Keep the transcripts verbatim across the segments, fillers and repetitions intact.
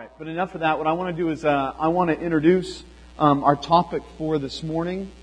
right, but enough of that. What I want to do is uh, I want to introduce um, our topic for this morning.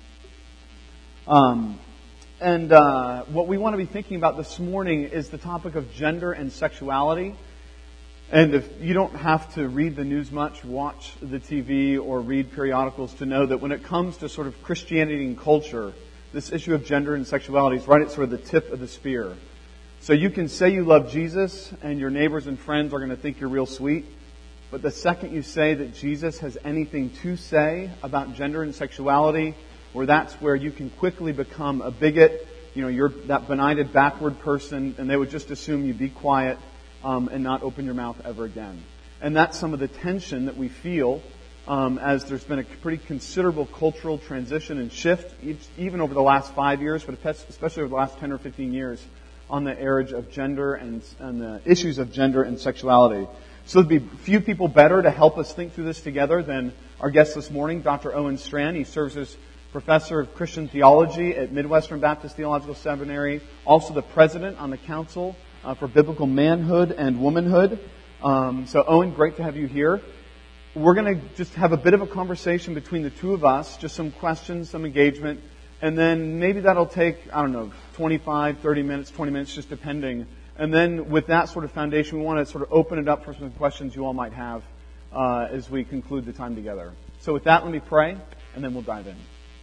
Um, and uh, what we want to be thinking about this morning is the topic of gender and sexuality. And if you don't have to read the news much, watch the T V, or read periodicals to know that when it comes to sort of Christianity and culture, this issue of gender and sexuality is right at sort of the tip of the spear. So you can say you love Jesus, and your neighbors and friends are going to think you're real sweet. But the second you say that Jesus has anything to say about gender and sexuality, or that's where you can quickly become a bigot, you know, you're that benighted backward person, and they would just assume you be quiet um, and not open your mouth ever again. And that's some of the tension that we feel um, as there's been a pretty considerable cultural transition and shift, even over the last five years, but especially over the last ten or fifteen years, on the area of gender and, and the issues of gender and sexuality. So there'd be few people better to help us think through this together than our guest this morning, Doctor Owen Strachan. He serves as Professor of Christian Theology at Midwestern Baptist Theological Seminary, also the President on the Council uh, for Biblical Manhood and Womanhood. Um, so Owen, great to have you here. We're going to just have a bit of a conversation between the two of us, just some questions, some engagement, and then maybe that'll take, I don't know, twenty-five, thirty minutes, twenty minutes, just depending. And then with that sort of foundation, we want to sort of open it up for some questions you all might have uh, as we conclude the time together. So with that, let me pray, and then we'll dive in.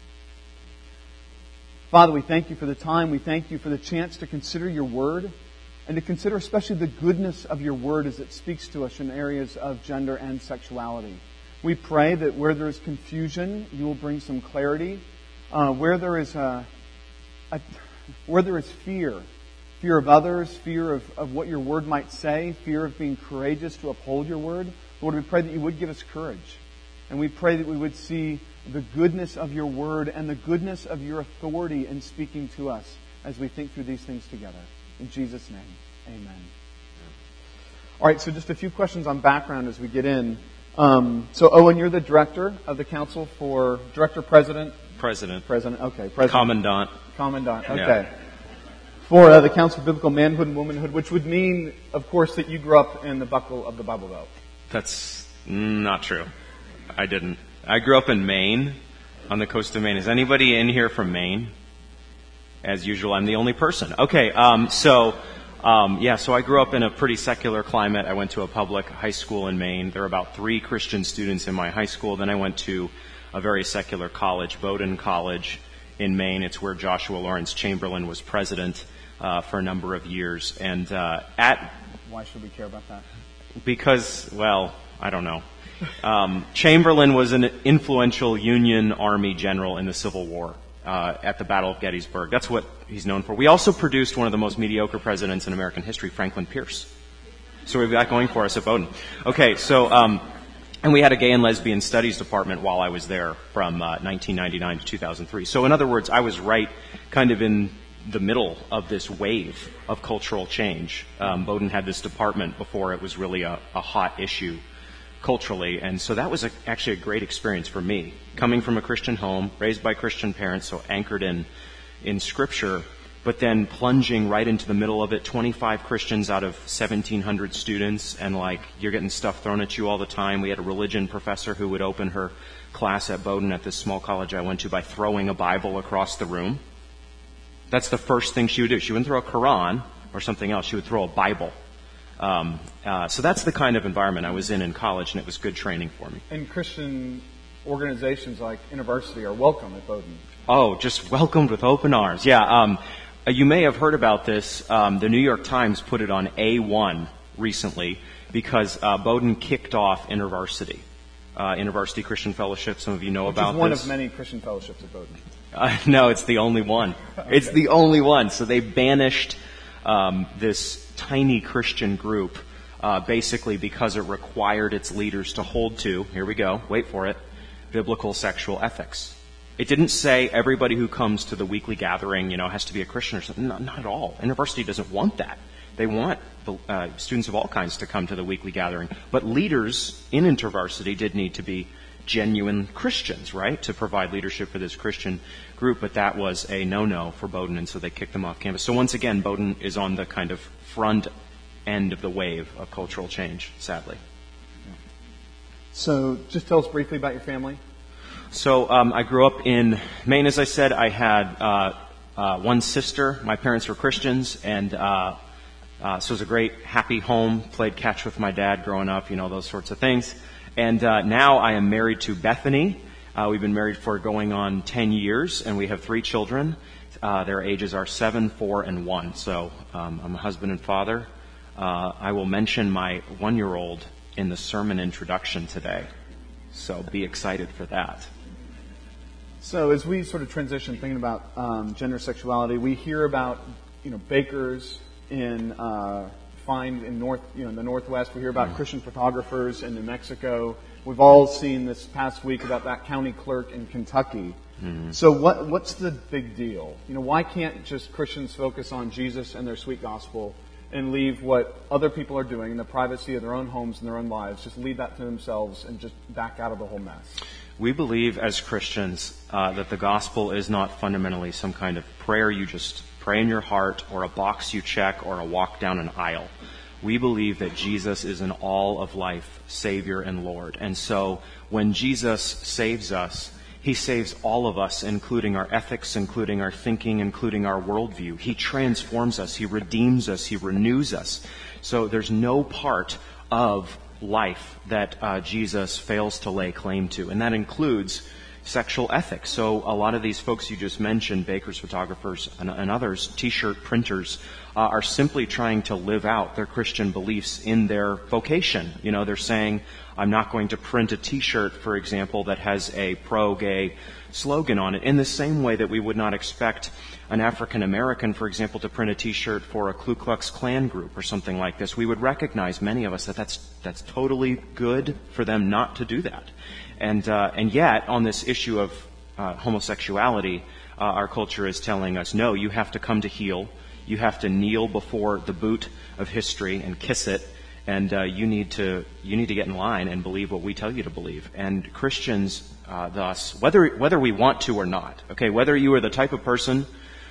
Father, we thank you for the time. We thank you for the chance to consider your word, and to consider especially the goodness of your word as it speaks to us in areas of gender and sexuality. We pray that where there is confusion, you will bring some clarity. Uh, where there is a, a, where there is fear, fear of others, fear of, of what your word might say, fear of being courageous to uphold your word, Lord, we pray that you would give us courage. And we pray that we would see the goodness of your word and the goodness of your authority in speaking to us as we think through these things together. In Jesus' name, amen. All right, so just a few questions on background as we get in. Um, so, Owen, you're the director of the Council for, director, president? President. President, okay. President. Commandant. Commandant, okay. Yeah. For uh, the Council for Biblical Manhood and Womanhood, which would mean, of course, that you grew up in the buckle of the Bible Belt. That's not true. I didn't. I grew up in Maine, on the coast of Maine. Is anybody in here from Maine? As usual, I'm the only person. Okay, um, so, um, yeah, so I grew up in a pretty secular climate. I went to a public high school in Maine. There were about three Christian students in my high school. Then I went to a very secular college, Bowdoin College in Maine. It's where Joshua Lawrence Chamberlain was president uh, for a number of years. And uh, at Why should we care about that? Because, well, I don't know. Um, Chamberlain was an influential Union Army general in the Civil War uh, at the Battle of Gettysburg. That's what he's known for. We also produced one of the most mediocre presidents in American history, Franklin Pierce. So we've got going for us at Bowdoin. Okay, so... Um, And we had a gay and lesbian studies department while I was there from uh, nineteen ninety-nine to two thousand three. So in other words, I was right kind of in the middle of this wave of cultural change. Um, Bowdoin had this department before it was really a, a hot issue culturally. And so that was a, actually a great experience for me. Coming from a Christian home, raised by Christian parents, so anchored in, in Scripture, but then plunging right into the middle of it, twenty-five Christians out of seventeen hundred students, and like, you're getting stuff thrown at you all the time. We had a religion professor who would open her class at Bowdoin at this small college I went to by throwing a Bible across the room. That's the first thing she would do. She wouldn't throw a Quran or something else. She would throw a Bible. Um, uh, so that's the kind of environment I was in in college, and it was good training for me. And Christian organizations like InterVarsity are welcome at Bowdoin. Oh, just welcomed with open arms. Yeah, um, you may have heard about this. Um, the New York Times put it on A one recently because uh, Bowdoin kicked off InterVarsity, uh, InterVarsity Christian Fellowship. Some of you know Which about is one this. of many Christian fellowships at Bowdoin. Uh, no, it's the only one. Okay. It's the only one. So they banished um, this tiny Christian group uh, basically because it required its leaders to hold to, here we go, wait for it, biblical sexual ethics. It didn't say everybody who comes to the weekly gathering, you know, has to be a Christian or something. No, not at all. InterVarsity doesn't want that. They want the, uh, students of all kinds to come to the weekly gathering. But leaders in InterVarsity did need to be genuine Christians, right, to provide leadership for this Christian group. But that was a no-no for Bowdoin, and so they kicked them off campus. So once again, Bowdoin is on the kind of front end of the wave of cultural change, sadly. Yeah. So just tell us briefly about your family. So um, I grew up in Maine, as I said. I had uh, uh, one sister. My parents were Christians, and uh, uh, so it was a great, happy home. Played catch with my dad growing up, you know, those sorts of things. And uh, now I am married to Bethany. Uh, we've been married for going on ten years, and we have three children. Uh, their ages are seven, four, and one. So um, I'm a husband and father. Uh, I will mention my one-year-old in the sermon introduction today. So be excited for that. So as we sort of transition thinking about um, gender sexuality, we hear about, you know, bakers in uh, find in north, you know, in the Northwest. We hear about mm-hmm. Christian photographers in New Mexico. We've all seen this past week about that county clerk in Kentucky. Mm-hmm. So what what's the big deal? You know, why can't just Christians focus on Jesus and their sweet gospel and leave what other people are doing in the privacy of their own homes and their own lives, just leave that to themselves and just back out of the whole mess? We believe as Christians uh, that the gospel is not fundamentally some kind of prayer you just pray in your heart or a box you check or a walk down an aisle. We believe that Jesus is an all of life Savior and Lord. And so when Jesus saves us, He saves all of us, including our ethics, including our thinking, including our worldview. He transforms us. He redeems us. He renews us. So there's no part of life that uh, Jesus fails to lay claim to, and that includes sexual ethics. So a lot of these folks you just mentioned, bakers, photographers, and, and others, T-shirt printers, uh, are simply trying to live out their Christian beliefs in their vocation. You know, they're saying, I'm not going to print a T-shirt, for example, that has a pro-gay slogan on it, in the same way that we would not expect an African American, for example, to print a T-shirt for a Ku Klux Klan group or something like this. We would recognize, many of us, that that's that's totally good for them not to do that. And uh, and yet, on this issue of uh, homosexuality, uh, our culture is telling us, no, you have to come to heel, you have to kneel before the boot of history and kiss it, and uh, you need to you need to get in line and believe what we tell you to believe. And Christians, uh, thus, whether whether we want to or not, okay, whether you are the type of person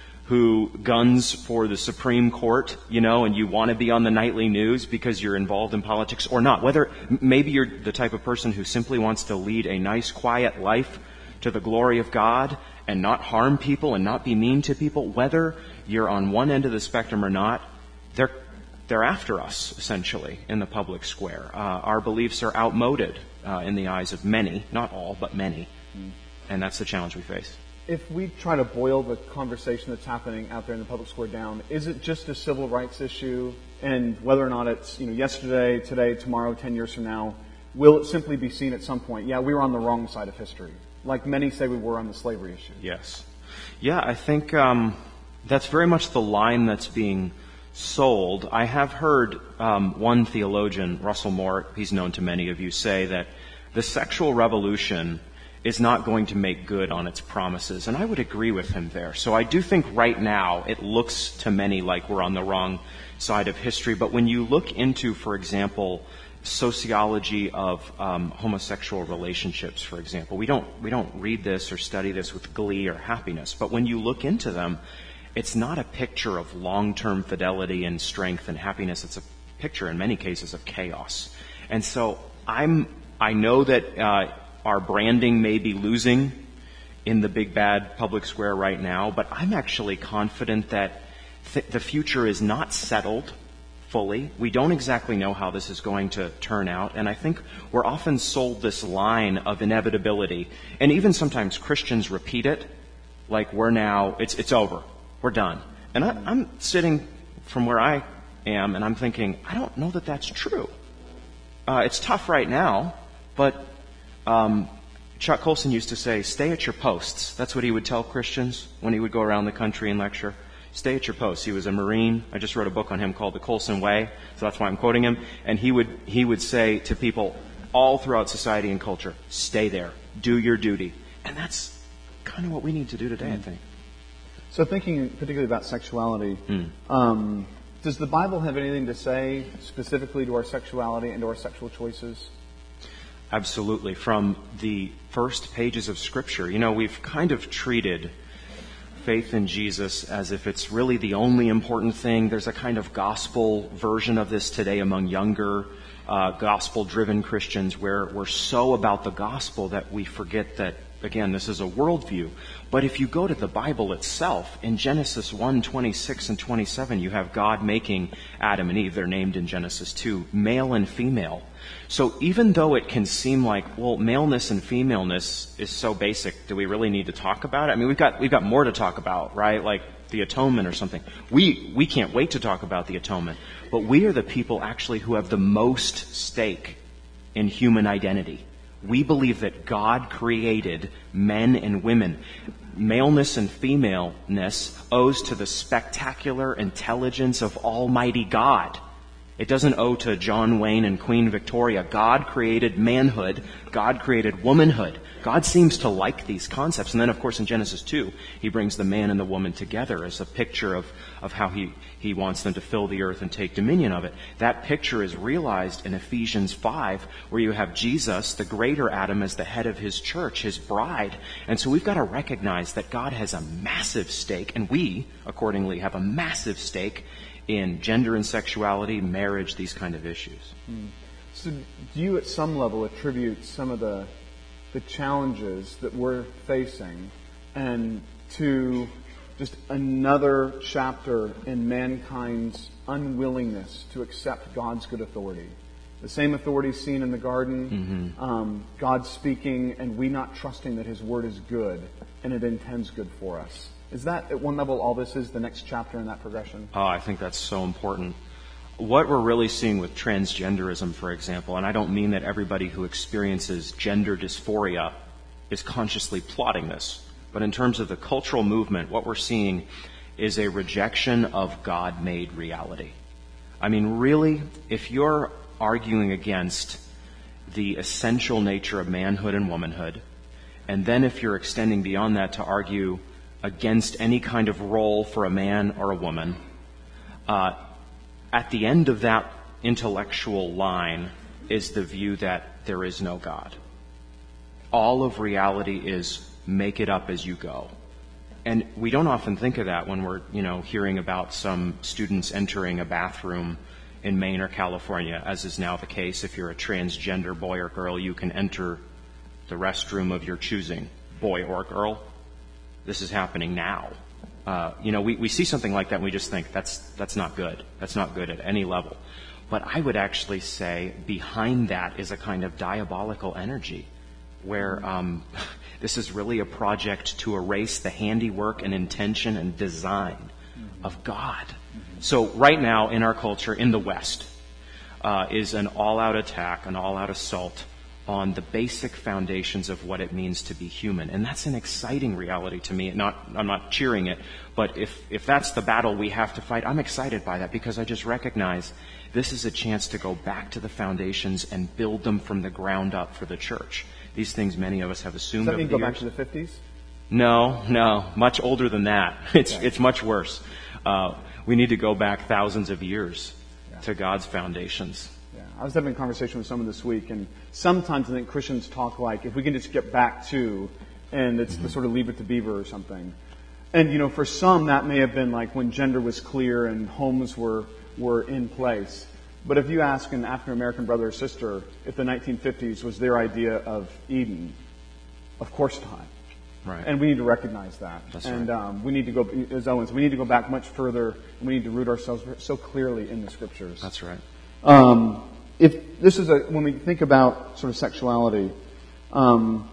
who guns for the Supreme Court, you know, and you want to be on the nightly news because you're involved in politics or not, whether maybe you're the type of person who simply wants to lead a nice, quiet life to the glory of God and not harm people and not be mean to people, whether you're on one end of the spectrum or not, they're they're after us, essentially, in the public square. Uh, our beliefs are outmoded uh, in the eyes of many, not all, but many, mm. and that's the challenge we face. If we try to boil the conversation that's happening out there in the public square down, is it just a civil rights issue? And whether or not it's, you know, yesterday, today, tomorrow, ten years from now, will it simply be seen at some point, yeah, we were on the wrong side of history, like many say we were on the slavery issue? Yes. Yeah, I think um, that's very much the line that's being sold. I have heard um, one theologian, Russell Moore, he's known to many of you, say that the sexual revolution is not going to make good on its promises. And I would agree with him there. So I do think right now it looks to many like we're on the wrong side of history. But when you look into, for example, sociology of um, homosexual relationships, for example, we don't we don't read this or study this with glee or happiness. But when you look into them, it's not a picture of long-term fidelity and strength and happiness. It's a picture, in many cases, of chaos. And so I'm I know that uh, our branding may be losing in the big bad public square right now, but I'm actually confident that th- the future is not settled fully. We don't exactly know how this is going to turn out, and I think we're often sold this line of inevitability, and even sometimes Christians repeat it, like we're now, it's it's over, we're done. And I, I'm sitting from where I am, and I'm thinking, I don't know that that's true. Uh, it's tough right now, but Um, Chuck Colson used to say, stay at your posts. That's what he would tell Christians when he would go around the country and lecture. Stay at your posts. He was a Marine. I just wrote a book on him called The Colson Way, so that's why I'm quoting him. And he would he would say to people all throughout society and culture, stay there. Do your duty. And that's kind of what we need to do today, mm. I think. So thinking particularly about sexuality, mm. um, does the Bible have anything to say specifically to our sexuality and to our sexual choices? Absolutely. From the first pages of Scripture, you know, we've kind of treated faith in Jesus as if it's really the only important thing. There's a kind of gospel version of this today among younger uh, gospel-driven Christians where we're so about the gospel that we forget that, again, this is a worldview. But if you go to the Bible itself, in Genesis one, twenty-six and twenty-seven, you have God making Adam and Eve. They're named in Genesis two, male and female. So even though it can seem like, well, maleness and femaleness is so basic, do we really need to talk about it? I mean, we've got we've got more to talk about, right? Like the atonement or something. We we can't wait to talk about the atonement. But we are the people actually who have the most stake in human identity. We believe that God created men and women. Maleness and femaleness owes to the spectacular intelligence of Almighty God. It doesn't owe to John Wayne and Queen Victoria. God created manhood. God created womanhood. God seems to like these concepts. And then, of course, in Genesis two, he brings the man and the woman together as a picture of, of how he, he wants them to fill the earth and take dominion of it. That picture is realized in Ephesians five, where you have Jesus, the greater Adam, as the head of his church, his bride. And so we've got to recognize that God has a massive stake, and we, accordingly, have a massive stake in gender and sexuality, marriage, these kind of issues. Hmm. So do you at some level attribute some of the the challenges that we're facing and to just another chapter in mankind's unwillingness to accept God's good authority? The same authority seen in the garden, mm-hmm. um, God speaking and we not trusting that his word is good and it intends good for us. Is that, at one level, all this is, the next chapter in that progression? Oh, I think that's so important. What we're really seeing with transgenderism, for example, and I don't mean that everybody who experiences gender dysphoria is consciously plotting this, but in terms of the cultural movement, what we're seeing is a rejection of God-made reality. I mean, really, if you're arguing against the essential nature of manhood and womanhood, and then if you're extending beyond that to argue against any kind of role for a man or a woman, uh, at the end of that intellectual line is the view that there is no God. All of reality is make it up as you go. And we don't often think of that when we're, you know, hearing about some students entering a bathroom in Maine or California, as is now the case. If you're a transgender boy or girl, you can enter the restroom of your choosing, boy or girl. This is happening now. Uh, you know, we, we see something like that and we just think that's that's not good. That's not good at any level. But I would actually say behind that is a kind of diabolical energy where um, this is really a project to erase the handiwork and intention and design mm-hmm. of God. Mm-hmm. So right now in our culture, in the West, uh, is an all-out attack, an all-out assault on the basic foundations of what it means to be human. And that's an exciting reality to me. Not, I'm not cheering it, but if, if that's the battle we have to fight, I'm excited by that because I just recognize this is a chance to go back to the foundations and build them from the ground up for the church. These things many of us have assumed Does that over mean the go years. back to the fifties? No, no, much older than that. It's, okay. it's much worse. Uh, we need to go back thousands of years yeah. to God's foundations. I was having a conversation with someone this week, and sometimes I think Christians talk like, if we can just get back to, and it's mm-hmm. the sort of leave it to Beaver or something. And, you know, for some that may have been like when gender was clear and homes were, were in place. But if you ask an African-American brother or sister if the nineteen fifties was their idea of Eden, of course not. Right. And we need to recognize that. That's and right. um, we need to go, as Owens, we need to go back much further, and we need to root ourselves so clearly in the Scriptures. That's right. Um, if this is a, when we think about sort of sexuality, um,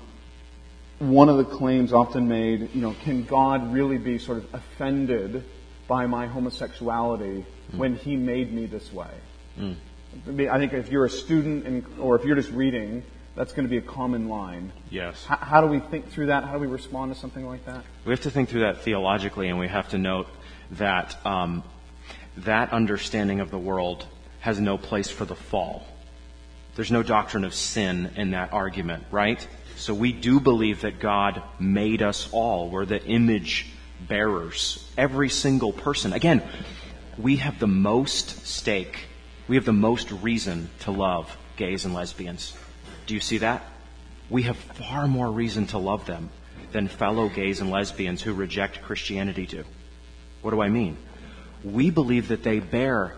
one of the claims often made, you know, can God really be sort of offended by my homosexuality mm. when He made me this way? Mm. I think if you're a student and, or if you're just reading, that's going to be a common line. Yes. H- how do we think through that? How do we respond to something like that? We have to think through that theologically, and we have to note that um, that understanding of the world has no place for the fall. There's no doctrine of sin in that argument, right? So we do believe that God made us all. We're the image bearers. Every single person. Again, we have the most stake. We have the most reason to love gays and lesbians. Do you see that? We have far more reason to love them than fellow gays and lesbians who reject Christianity do. What do I mean? We believe that they bear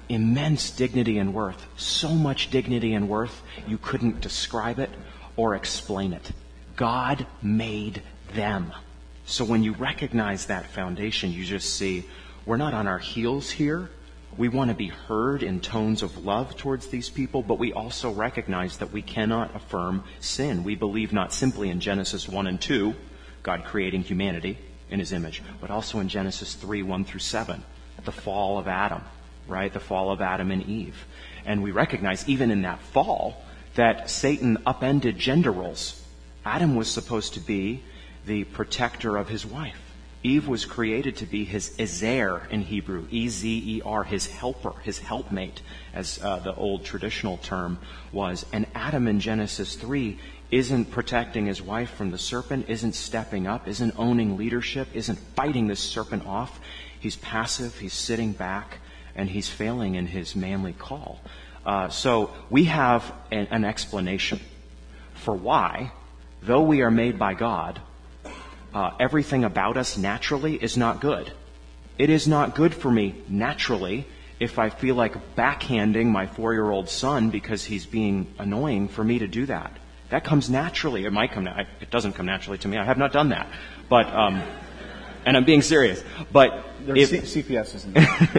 immense dignity and worth. So much dignity and worth, you couldn't describe it or explain it. God made them. So when you recognize that foundation, you just see, we're not on our heels here. We want to be heard in tones of love towards these people, but we also recognize that we cannot affirm sin. We believe not simply in Genesis one and two, God creating humanity in his image, but also in Genesis three, one through seven, the fall of Adam, right? The fall of Adam and Eve. And we recognize even in that fall that Satan upended gender roles. Adam was supposed to be the protector of his wife. Eve was created to be his ezer in Hebrew, E Z E R, his helper, his helpmate, as uh, the old traditional term was. And Adam in Genesis three isn't protecting his wife from the serpent, isn't stepping up, isn't owning leadership, isn't fighting this serpent off. He's passive, he's sitting back, and he's failing in his manly call. Uh, so we have an, an explanation for why, though we are made by God, Uh, everything about us naturally is not good. It is not good for me naturally if I feel like backhanding my four-year-old son because he's being annoying for me to do that. That comes naturally. It might come. Na- it doesn't come naturally to me. I have not done that. But um, and I'm being serious. But There's if, C- CPS isn't.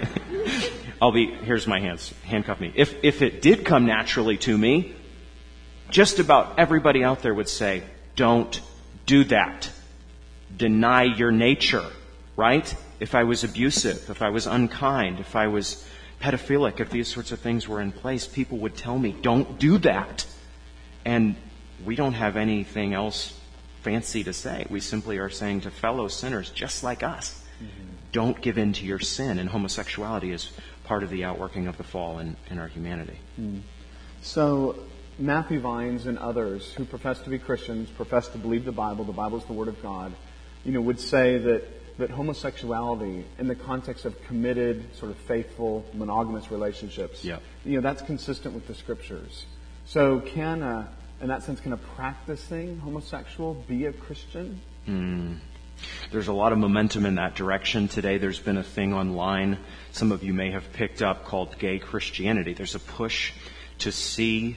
I'll be. Here's my hands. Handcuff me. If if it did come naturally to me, just about everybody out there would say, "Don't do that. Deny your nature," right? If I was abusive, if I was unkind, if I was pedophilic, if these sorts of things were in place, people would tell me, don't do that. And we don't have anything else fancy to say. We simply are saying to fellow sinners just like us, mm-hmm. don't give in to your sin. And homosexuality is part of the outworking of the fall in, in our humanity. Mm. So Matthew Vines and others who profess to be Christians, profess to believe the Bible, the Bible is the Word of God, you know, would say that, that homosexuality in the context of committed, sort of faithful, monogamous relationships, yeah. you know, that's consistent with the Scriptures. So can, a, in that sense, can a practicing homosexual be a Christian? Mm. There's a lot of momentum in that direction today. There's been a thing online some of you may have picked up called gay Christianity. There's a push to see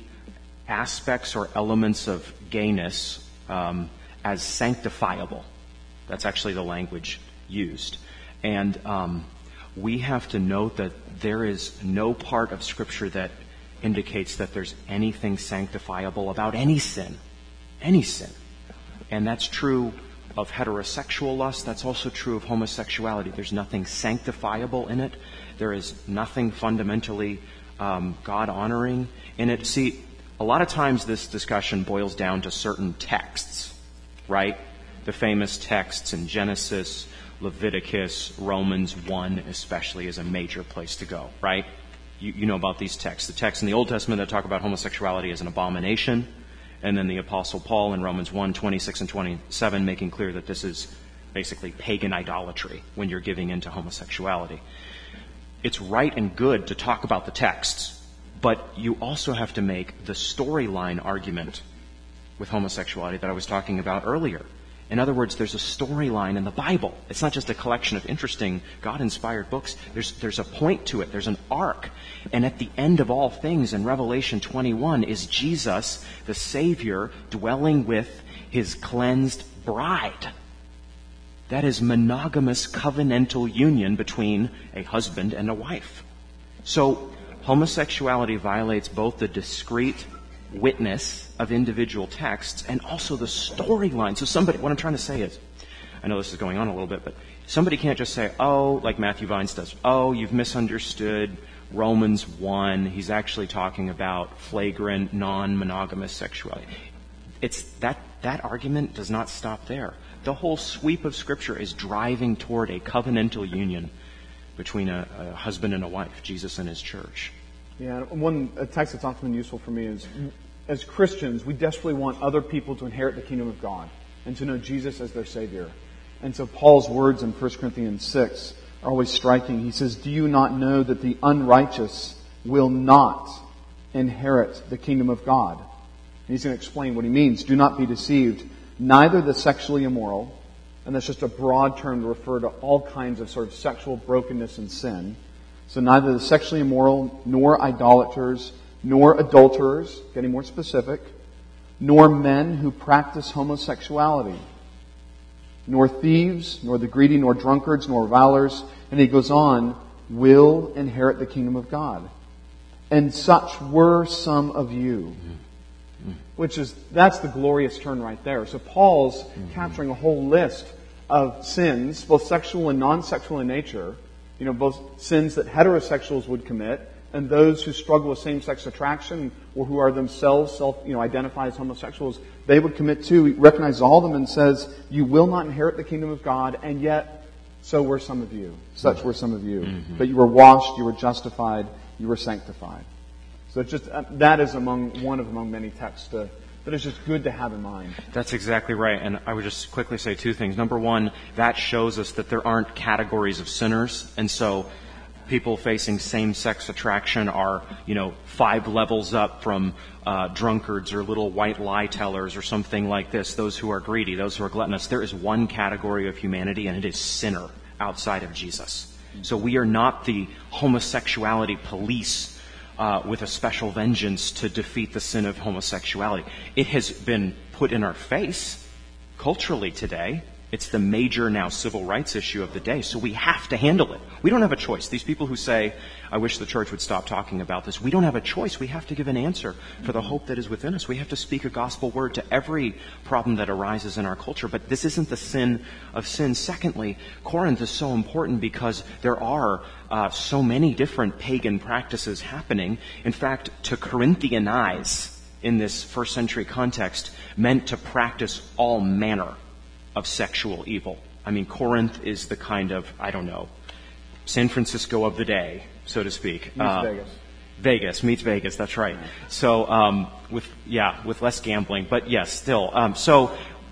aspects or elements of gayness um, as sanctifiable. That's actually the language used. And um, we have to note that there is no part of Scripture that indicates that there's anything sanctifiable about any sin. Any sin. And that's true of heterosexual lust. That's also true of homosexuality. There's nothing sanctifiable in it. There is nothing fundamentally um, God-honoring in it. See, a lot of times this discussion boils down to certain texts, right? The famous texts in Genesis, Leviticus, Romans one especially is a major place to go, right? You, you know about these texts. The texts in the Old Testament that talk about homosexuality as an abomination, and then the Apostle Paul in Romans one, twenty-six and twenty-seven making clear that this is basically pagan idolatry when you're giving into homosexuality. It's right and good to talk about the texts, but you also have to make the storyline argument with homosexuality that I was talking about earlier. In other words, there's a storyline in the Bible. It's not just a collection of interesting God-inspired books. There's, there's a point to it. There's an arc. And at the end of all things in Revelation twenty-one is Jesus, the Savior, dwelling with his cleansed bride. That is monogamous covenantal union between a husband and a wife. So homosexuality violates both the discrete witness of individual texts and also the storyline. So somebody, what I'm trying to say is, I know this is going on a little bit, but somebody can't just say, oh, like Matthew Vines does, oh, you've misunderstood Romans one. He's actually talking about flagrant, non-monogamous sexuality. It's that, that argument does not stop there. The whole sweep of Scripture is driving toward a covenantal union between a, a husband and a wife, Jesus and his church. Yeah, one a text that's often been useful for me is, as Christians, we desperately want other people to inherit the kingdom of God and to know Jesus as their Savior. And so Paul's words in First Corinthians six are always striking. He says, do you not know that the unrighteous will not inherit the kingdom of God? And he's going to explain what he means. Do not be deceived. Neither the sexually immoral, and that's just a broad term to refer to all kinds of sort of sexual brokenness and sin, So neither the sexually immoral, nor idolaters, nor adulterers, getting more specific, nor men who practice homosexuality, nor thieves, nor the greedy, nor drunkards, nor revilers, and he goes on, will inherit the kingdom of God. And such were some of you. Which is, that's the glorious turn right there. So Paul's mm-hmm. capturing a whole list of sins, both sexual and non-sexual in nature. You know, both sins that heterosexuals would commit and those who struggle with same-sex attraction or who are themselves self, you know, identify as homosexuals, they would commit too. He recognizes all of them and says, you will not inherit the kingdom of God, and yet so were some of you. Such mm-hmm. were some of you. Mm-hmm. But you were washed, you were justified, you were sanctified. So it's just, uh, that is among one of among many texts to, that is just good to have in mind. That's exactly right. And I would just quickly say two things. Number one, that shows us that there aren't categories of sinners. And so people facing same-sex attraction are, you know, five levels up from uh, drunkards or little white lie tellers or something like this. Those who are greedy, those who are gluttonous. There is one category of humanity, and it is sinner outside of Jesus. So we are not the homosexuality police Uh, with a special vengeance to defeat the sin of homosexuality. It has been put in our face culturally today. It's the major now civil rights issue of the day, so we have to handle it. We don't have a choice. These people who say, I wish the church would stop talking about this, we don't have a choice. We have to give an answer for the hope that is within us. We have to speak a gospel word to every problem that arises in our culture, but this isn't the sin of sin. Secondly, Corinth is so important because there are uh, so many different pagan practices happening. In fact, to Corinthianize in this first century context meant to practice all manner of sexual evil. I mean, Corinth is the kind of, I don't know, San Francisco of the day, so to speak. Meets uh, Vegas. Vegas meets Vegas, that's right. So, um, with, yeah, with less gambling, but yes, still. Um, so,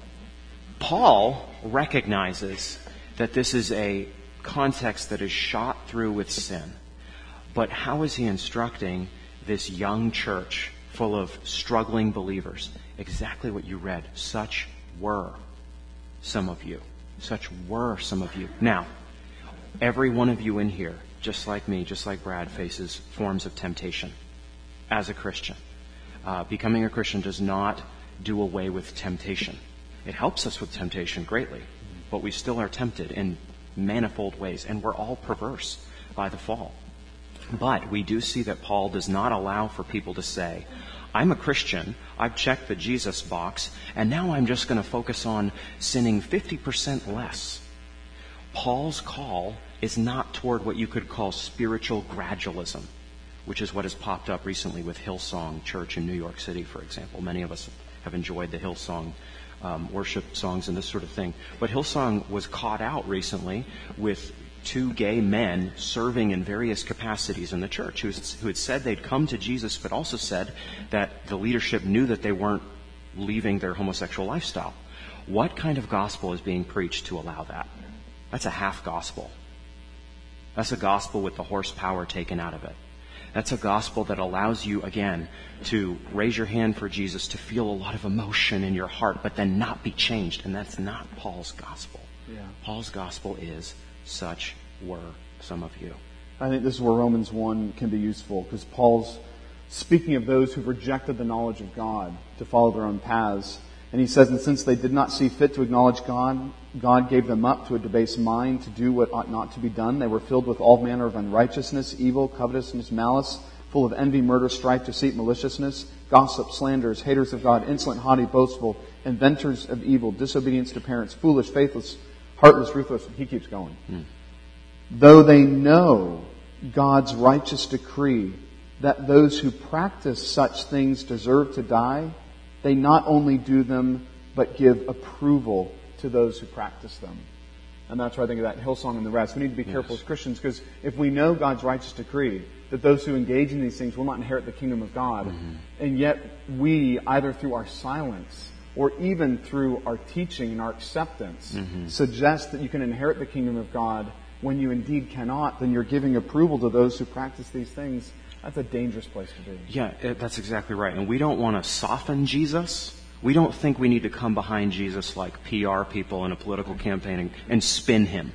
Paul recognizes that this is a context that is shot through with sin. But how is he instructing this young church full of struggling believers? Exactly what you read. Such were some of you. Such were some of you. Now, every one of you in here, just like me, just like Brad, faces forms of temptation as a Christian. Uh, becoming a Christian does not do away with temptation. It helps us with temptation greatly, but we still are tempted in manifold ways, and we're all perverse by the fall. But we do see that Paul does not allow for people to say, I'm a Christian, I've checked the Jesus box, and now I'm just going to focus on sinning fifty percent less. Paul's call is not toward what you could call spiritual gradualism, which is what has popped up recently with Hillsong Church in New York City, for example. Many of us have enjoyed the Hillsong um, worship songs and this sort of thing. But Hillsong was caught out recently with two gay men serving in various capacities in the church who, who had said they'd come to Jesus, but also said that the leadership knew that they weren't leaving their homosexual lifestyle. What kind of gospel is being preached to allow that? That's a half gospel. That's a gospel with the horsepower taken out of it. That's a gospel that allows you, again, to raise your hand for Jesus, to feel a lot of emotion in your heart, but then not be changed. And that's not Paul's gospel. Yeah. Paul's gospel is, such were some of you. I think this is where Romans one can be useful, because Paul's speaking of those who've rejected the knowledge of God to follow their own paths. And he says, and since they did not see fit to acknowledge God, God gave them up to a debased mind to do what ought not to be done. They were filled with all manner of unrighteousness, evil, covetousness, malice, full of envy, murder, strife, deceit, maliciousness, gossip, slanders, haters of God, insolent, haughty, boastful, inventors of evil, disobedience to parents, foolish, faithless, heartless, ruthless. He keeps going. Mm. Though they know God's righteous decree that those who practice such things deserve to die, they not only do them, but give approval to those who practice them. And that's why I think of that Hillsong and the rest. We need to be careful yes. as Christians, because if we know God's righteous decree that those who engage in these things will not inherit the kingdom of God, mm-hmm. and yet we, either through our silence or even through our teaching and our acceptance, mm-hmm. suggest that you can inherit the kingdom of God when you indeed cannot, then you're giving approval to those who practice these things. That's a dangerous place to be. Yeah, that's exactly right. And we don't want to soften Jesus. We don't think we need to come behind Jesus like P R people in a political campaign and, and spin him.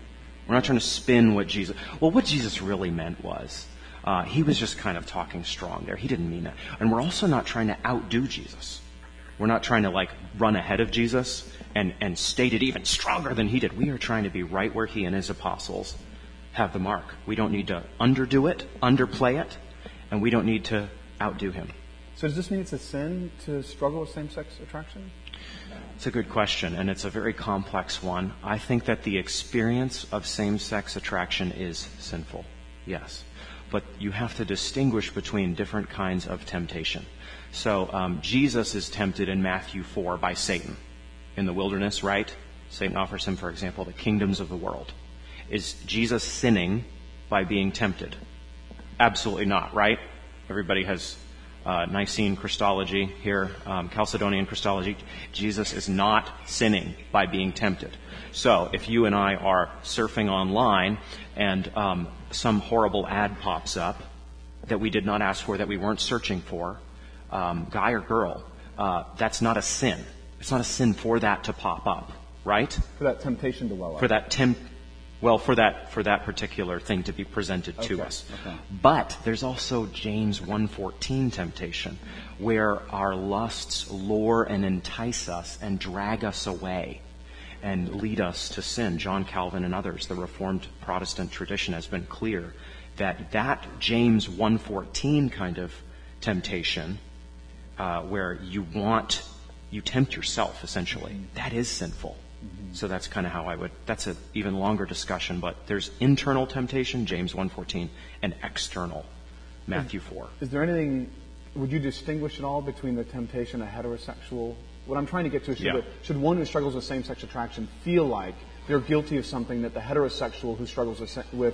We're not trying to spin what Jesus... Well, what Jesus really meant was, uh, he was just kind of talking strong there. He didn't mean that. And we're also not trying to outdo Jesus. We're not trying to, like, run ahead of Jesus and, and state it even stronger than he did. We are trying to be right where he and his apostles have the mark. We don't need to underdo it, underplay it, and we don't need to outdo him. So does this mean it's a sin to struggle with same-sex attraction? It's a good question, and it's a very complex one. I think that the experience of same-sex attraction is sinful, yes. But you have to distinguish between different kinds of temptation. So um, Jesus is tempted in Matthew four by Satan in the wilderness, right? Satan offers him, for example, the kingdoms of the world. Is Jesus sinning by being tempted? Absolutely not, right? Everybody has uh, Nicene Christology here, um, Chalcedonian Christology. Jesus is not sinning by being tempted. So if you and I are surfing online and um, some horrible ad pops up that we did not ask for, that we weren't searching for, um, guy or girl, uh, that's not a sin. It's not a sin for that to pop up, right? For that temptation to well up. For that temp, well, for that for that particular thing to be presented okay. to us. Okay. But there's also James one fourteen temptation, where our lusts lure and entice us and drag us away and lead us to sin. John Calvin and others, the Reformed Protestant tradition, has been clear that that James one fourteen kind of temptation, uh, where you want, you tempt yourself, essentially, that is sinful. Mm-hmm. So that's kind of how I would, that's an even longer discussion, but there's internal temptation, James one fourteen, and external, Matthew four. Is there anything, would you distinguish at all between the temptation of heterosexual? What I'm trying to get to is, should, yeah. the, should one who struggles with same-sex attraction feel like they're guilty of something that the heterosexual who struggles with, with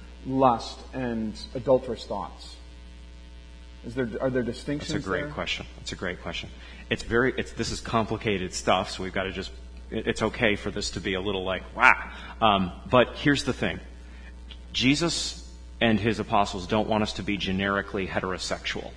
lust and adulterous thoughts? Is there, are there distinctions That's a great there? question. That's a great question. It's very, it's, this is complicated stuff, so we've got to just, it, it's okay for this to be a little like, wow. Um, but here's the thing. Jesus and his apostles don't want us to be generically heterosexual.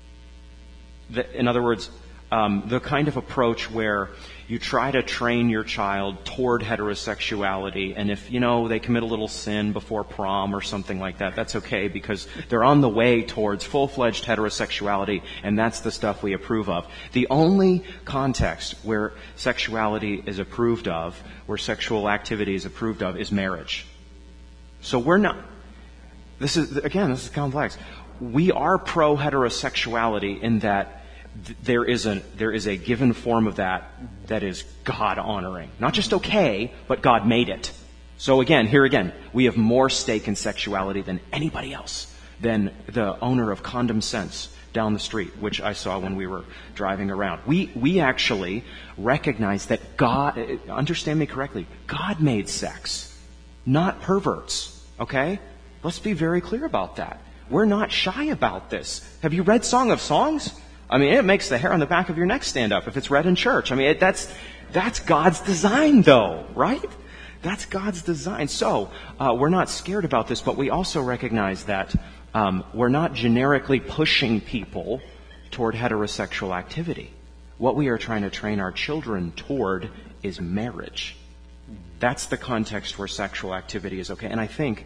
The, in other words, um, the kind of approach where you try to train your child toward heterosexuality, and if, you know, they commit a little sin before prom or something like that, that's okay because they're on the way towards full-fledged heterosexuality, and that's the stuff we approve of. The only context where sexuality is approved of, where sexual activity is approved of, is marriage. So we're not, this is, again, this is complex. We are pro-heterosexuality in that there is a there is a given form of that that is God-honoring. Not just okay, but God made it. So again, here again, we have more stake in sexuality than anybody else, than the owner of Condom Sense down the street, which I saw when we were driving around. We we actually recognize that God, understand me correctly, God made sex, not perverts, okay? Let's be very clear about that. We're not shy about this. Have you read Song of Songs? I mean, it makes the hair on the back of your neck stand up if it's read in church. I mean, it, that's that's God's design, though, right? That's God's design. So uh, we're not scared about this, but we also recognize that um, we're not generically pushing people toward heterosexual activity. What we are trying to train our children toward is marriage. That's the context where sexual activity is okay. And I think,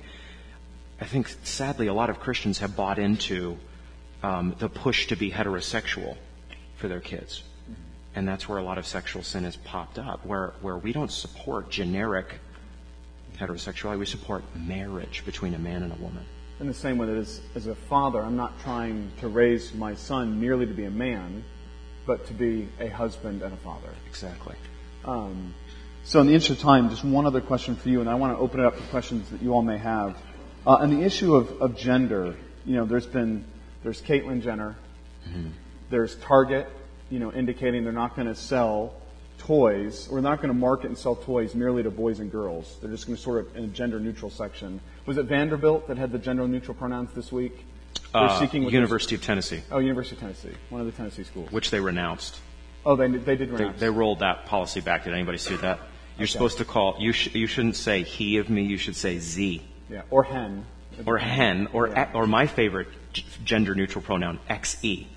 I think sadly, a lot of Christians have bought into Um, the push to be heterosexual for their kids. And that's where a lot of sexual sin has popped up, where, where we don't support generic heterosexuality, we support marriage between a man and a woman. In the same way that as, as a father, I'm not trying to raise my son merely to be a man, but to be a husband and a father. Exactly. Um, so in the interest of time, just one other question for you, and I want to open it up to questions that you all may have. Uh, on the issue of, of gender, you know, there's been There's Caitlyn Jenner. Mm-hmm. There's Target, you know, indicating they're not going to sell toys, or they're not going to market and sell toys merely to boys and girls. They're just going to sort of in a gender-neutral section. Was it Vanderbilt that had the gender-neutral pronouns this week? Uh, University of Tennessee. Oh, University of Tennessee, one of the Tennessee schools. Which they renounced. Oh, they they did renounce. They, they rolled that policy back. Did anybody see that? You're okay. supposed to call, you, sh, you shouldn't say he of me, you should say Z. Yeah, or hen. Or hen, or yeah. or my favorite gender-neutral pronoun, X E.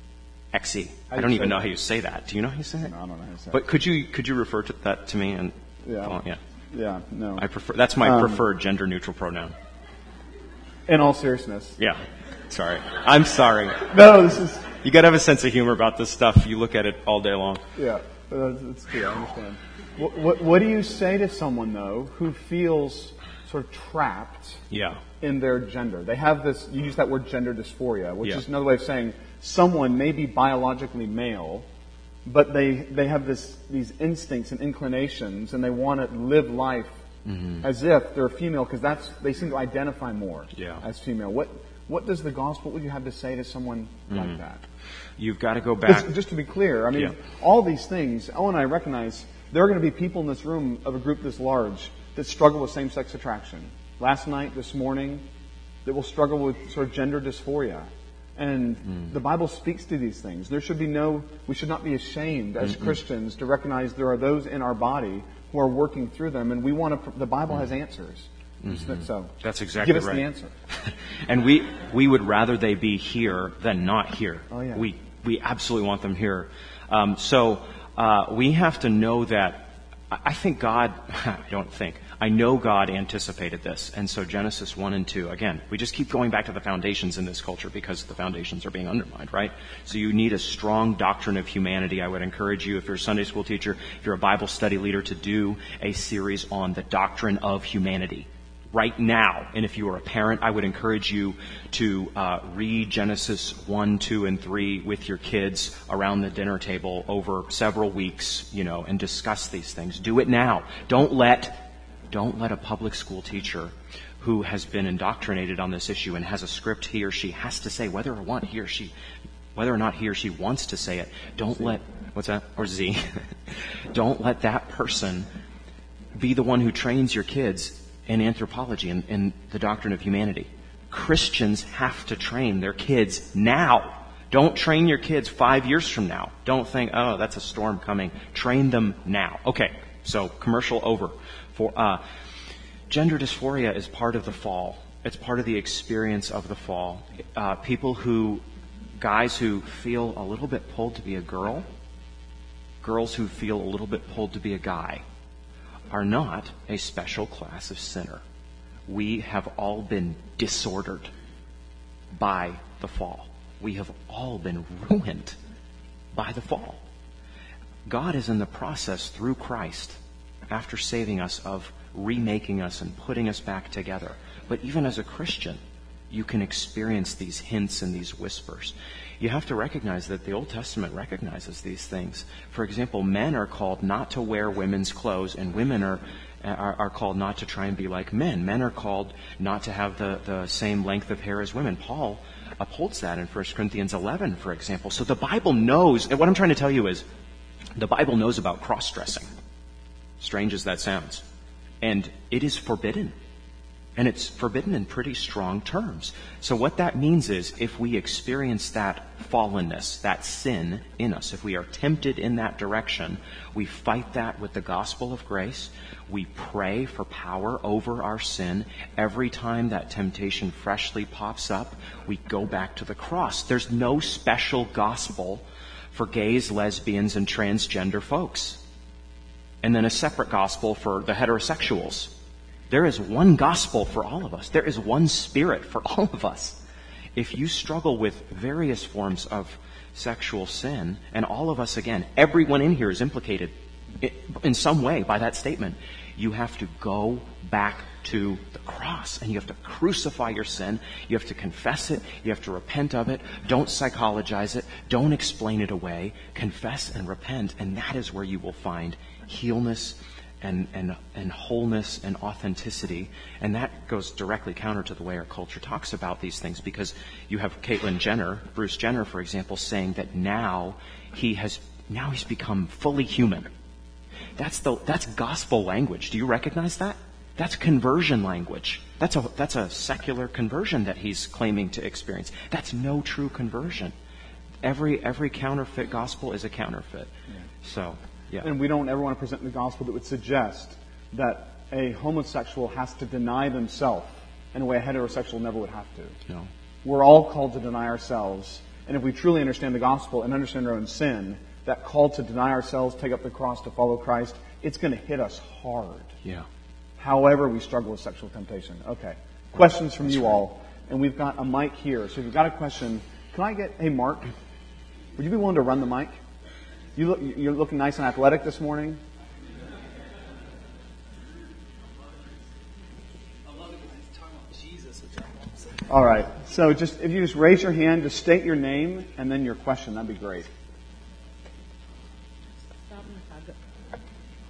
X E. I don't even know how you say that. Do you know how you say it? No, I don't know how you say it. But could you could you refer to that to me? And yeah. Well, yeah. Yeah, no. I prefer, that's my Um, preferred gender neutral pronoun. In all seriousness. Yeah. Sorry. I'm sorry. No, this is, You gotta have a sense of humor about this stuff. You look at it all day long. yeah, that's, that's true, I understand. What, what, what do you say to someone, though, who feels sort of trapped Yeah. in their gender? They have this, you use that word gender dysphoria, which Yeah. is another way of saying someone may be biologically male, but they, they have this, these instincts and inclinations, and they want to live life mm-hmm. as if they're female, because that's, they seem to identify more Yeah. as female. What, what does the gospel, what would you have to say to someone mm-hmm. like that? You've got to go back. Just, just to be clear, I mean, Yeah. all these things, Owen and I recognize there are going to be people in this room of a group this large that struggle with same-sex attraction. Last night, this morning, that will struggle with sort of gender dysphoria. And mm. the Bible speaks to these things. There should be no, we should not be ashamed as Mm-mm. Christians to recognize there are those in our body who are working through them, and we want to, the Bible mm. has answers. Mm-hmm. So that's exactly give us right. the answer. And we we would rather they be here than not here. Oh, yeah. We we absolutely want them here. Um, so uh, we have to know that. I think God. I don't think. I know God anticipated this, and so Genesis one and two. Again, we just keep going back to the foundations in this culture because the foundations are being undermined, right? So you need a strong doctrine of humanity. I would encourage you, if you're a Sunday school teacher, if you're a Bible study leader, to do a series on the doctrine of humanity right now. And if you are a parent, I would encourage you to uh, read Genesis one, two, and three with your kids around the dinner table over several weeks, you know, and discuss these things. Do it now. Don't let don't let a public school teacher who has been indoctrinated on this issue and has a script he or she has to say, whether or not he or she whether or not he or she wants to say it, don't let what's that? Or Z. Don't let that person be the one who trains your kids in anthropology and, and the doctrine of humanity. Christians have to train their kids now. Don't train your kids five years from now. Don't think, oh, that's a storm coming. Train them now. Okay, so commercial over. For uh, gender dysphoria is part of the fall. It's part of the experience of the fall. Uh, people who, guys who feel a little bit pulled to be a girl, girls who feel a little bit pulled to be a guy, are not a special class of sinner. We have all been disordered by the fall. We have all been ruined by the fall. God is in the process through Christ, after saving us, of remaking us and putting us back together. But even as a Christian, you can experience these hints and these whispers. You have to recognize that the Old Testament recognizes these things. For example, men are called not to wear women's clothes, and women are are, are called not to try and be like men. Men are called not to have the, the same length of hair as women. Paul upholds that in First Corinthians eleven, for example. So the Bible knows, and what I'm trying to tell you is, the Bible knows about cross-dressing. Strange as that sounds. And it is forbidden. And it's forbidden in pretty strong terms. So what that means is, if we experience that fallenness, that sin in us, if we are tempted in that direction, we fight that with the gospel of grace. We pray for power over our sin. Every time that temptation freshly pops up, we go back to the cross. There's no special gospel for gays, lesbians, and transgender folks. And then a separate gospel for the heterosexuals. There is one gospel for all of us. There is one Spirit for all of us. If you struggle with various forms of sexual sin, and all of us, again, everyone in here is implicated in some way by that statement, you have to go back to the cross, and you have to crucify your sin. You have to confess it. You have to repent of it. Don't psychologize it. Don't explain it away. Confess and repent, and that is where you will find healness and, and, and wholeness and authenticity. And that goes directly counter to the way our culture talks about these things, because you have Caitlyn Jenner, Bruce Jenner, for example, saying that now he has, now he's become fully human. That's the, that's gospel language. Do you recognize that? That's conversion language. That's a, that's a secular conversion that he's claiming to experience. That's no true conversion. Every, every counterfeit gospel is a counterfeit. Yeah. So, yeah. And we don't ever want to present the gospel that would suggest that a homosexual has to deny themselves in a way a heterosexual never would have to. No. We're all called to deny ourselves. And if we truly understand the gospel and understand our own sin, that call to deny ourselves, take up the cross to follow Christ, it's going to hit us hard. Yeah. however we struggle with sexual temptation. Okay. Questions from you all. And we've got a mic here. So if you've got a question, can I get, hey, Mark, would you be willing to run the mic? You look, you're looking nice and athletic this morning. All right. So just if you just raise your hand, just state your name and then your question. That'd be great. Stop me if I go,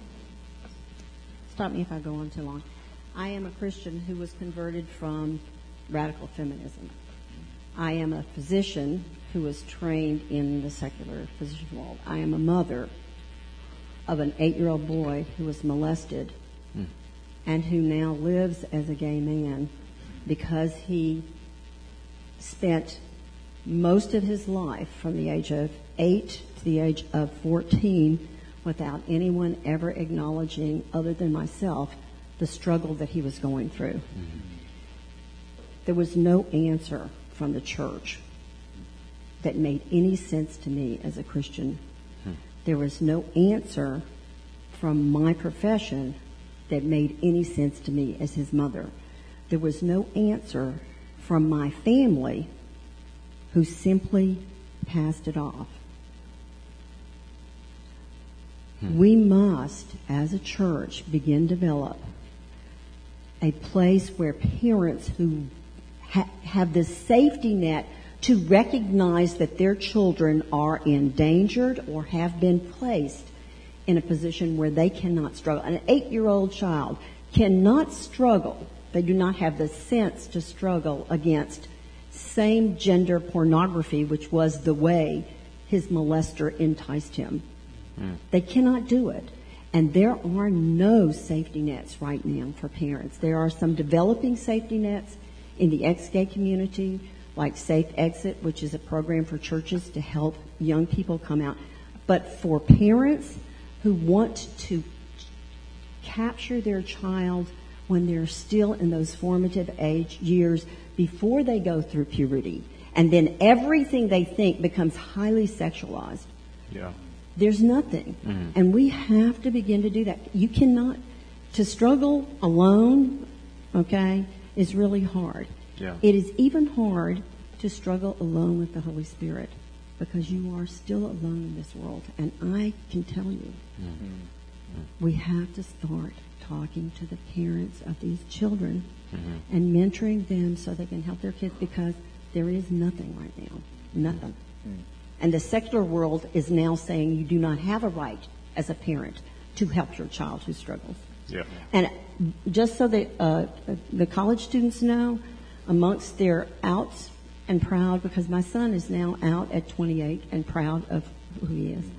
Stop me if I go on too long. I am a Christian who was converted from radical feminism. I am a physician who was trained in the secular physician world. I am a mother of an eight-year-old boy who was molested mm. and who now lives as a gay man because he spent most of his life from the age of eight to the age of fourteen without anyone ever acknowledging, other than myself, the struggle that he was going through. Mm-hmm. There was no answer from the church that made any sense to me as a Christian. Hmm. There was no answer from my profession that made any sense to me as his mother. There was no answer from my family, who simply passed it off. Hmm. We must, as a church, begin to develop a place where parents who ha- have the safety net to recognize that their children are endangered or have been placed in a position where they cannot struggle. An eight-year-old child cannot struggle. They do not have the sense to struggle against same-gender pornography, which was the way his molester enticed him. Mm. They cannot do it. And there are no safety nets right now for parents. There are some developing safety nets in the ex-gay community, like Safe Exit, which is a program for churches to help young people come out. But for parents who want to capture their child when they're still in those formative age years before they go through puberty, and then everything they think becomes highly sexualized. Yeah. There's nothing. Mm-hmm. And we have to begin to do that. You cannot, to struggle alone, okay, is really hard. Yeah. It is even hard to struggle alone with the Holy Spirit because you are still alone in this world. And I can tell you, mm-hmm. we have to start talking to the parents of these children mm-hmm. and mentoring them so they can help their kids, because there is nothing right now. Nothing. Mm-hmm. And the secular world is now saying you do not have a right as a parent to help your child who struggles. Yeah. And just so that uh, the college students know, amongst their outs and proud, because my son is now out at twenty-eight and proud of who he is.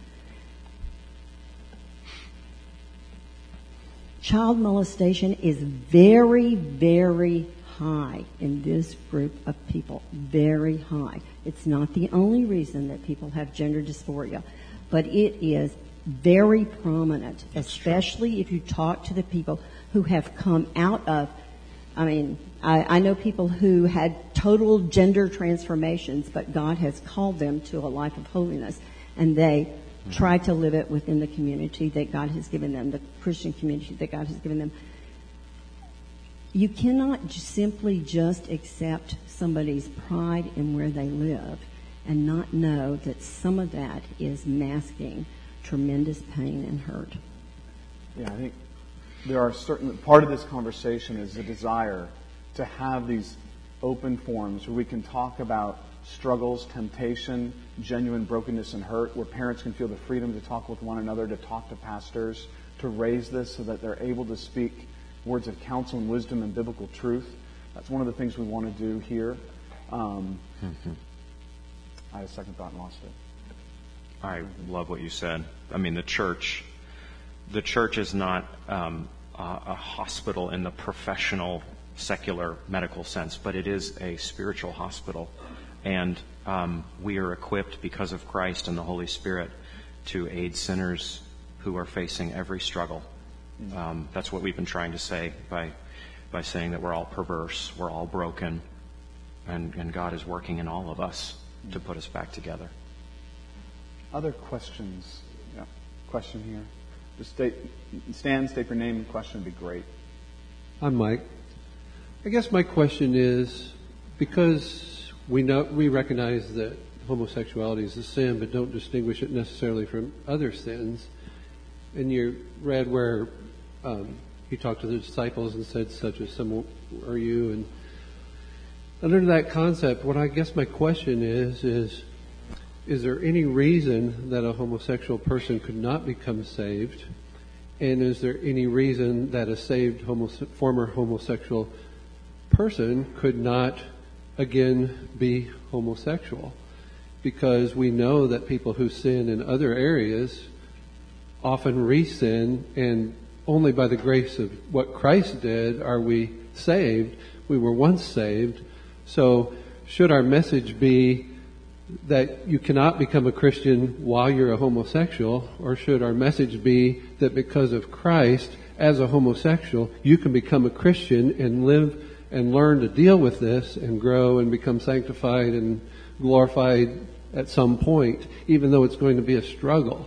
Child molestation is very, very high in this group of people. Very high. It's not the only reason that people have gender dysphoria, but it is very prominent, especially if you talk to the people who have come out of, I mean, I, I know people who had total gender transformations, but God has called them to a life of holiness, and they try to live it within the community that God has given them, the Christian community that God has given them. You cannot j- simply just accept somebody's pride in where they live and not know that some of that is masking tremendous pain and hurt. Yeah, I think there are certain, part of this conversation is a desire to have these open forums where we can talk about struggles, temptation, genuine brokenness and hurt, where parents can feel the freedom to talk with one another, to talk to pastors, to raise this so that they're able to speak words of counsel and wisdom and biblical truth. That's one of the things we want to do here. Um, mm-hmm. I had a second thought and lost it. I love what you said. I mean, the church, the church is not um, a, a hospital in the professional, secular, medical sense, but it is a spiritual hospital. And um, we are equipped because of Christ and the Holy Spirit to aid sinners who are facing every struggle. Um, that's what we've been trying to say by by saying that we're all perverse, we're all broken, and, and God is working in all of us to put us back together. Other questions? Yeah, question here. Just state, stand, state your name and question would be great. I'm Mike. I guess my question is, because we know we recognize that homosexuality is a sin, but don't distinguish it necessarily from other sins. And you read where um, he talked to the disciples and said, "Such as some are you." And under that concept, what I guess my question is is, is there any reason that a homosexual person could not become saved? And is there any reason that a saved homose- former homosexual person could not again be homosexual? Because we know that people who sin in other areas often re-sin, and only by the grace of what Christ did are we saved. We were once saved. So should our message be that you cannot become a Christian while you're a homosexual, or should our message be that because of Christ, as a homosexual, you can become a Christian and live and learn to deal with this and grow and become sanctified and glorified at some point, even though it's going to be a struggle?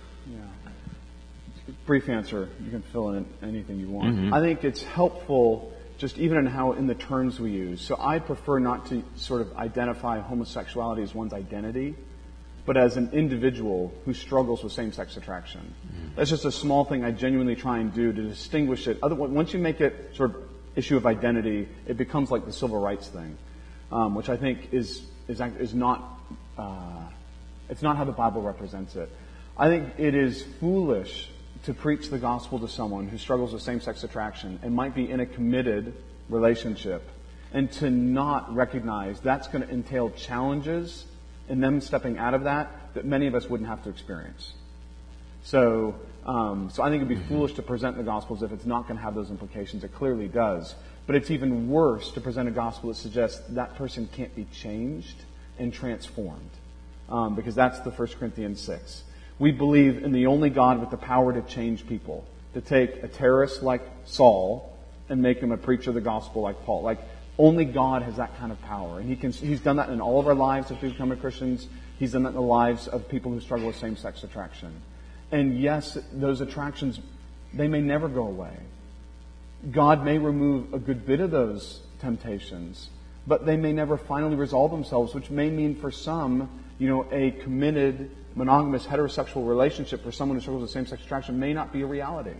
Yeah. Brief answer. You can fill in anything you want. Mm-hmm. I think it's helpful just even in how, in the terms we use. So I prefer not to sort of identify homosexuality as one's identity, but as an individual who struggles with same-sex attraction. Mm-hmm. That's just a small thing I genuinely try and do to distinguish it. Other, once you make it sort of issue of identity, it becomes like the civil rights thing, um, which I think is is is not uh, it's not how the Bible represents it. I think it is foolish to preach the gospel to someone who struggles with same-sex attraction and might be in a committed relationship, and to not recognize that's going to entail challenges in them stepping out of that that many of us wouldn't have to experience. So, um, so I think it'd be foolish to present the gospel as if it's not going to have those implications. It clearly does. But it's even worse to present a gospel that suggests that person can't be changed and transformed, um, because that's the First Corinthians six. We believe in the only God with the power to change people, to take a terrorist like Saul and make him a preacher of the gospel like Paul. Like, only God has that kind of power. And he can, he's done that in all of our lives as we become Christians. He's done that in the lives of people who struggle with same-sex attraction. And yes, those attractions, they may never go away. God may remove a good bit of those temptations, but they may never finally resolve themselves, which may mean for some, you know, a committed, monogamous, heterosexual relationship for someone who struggles with same-sex attraction may not be a reality.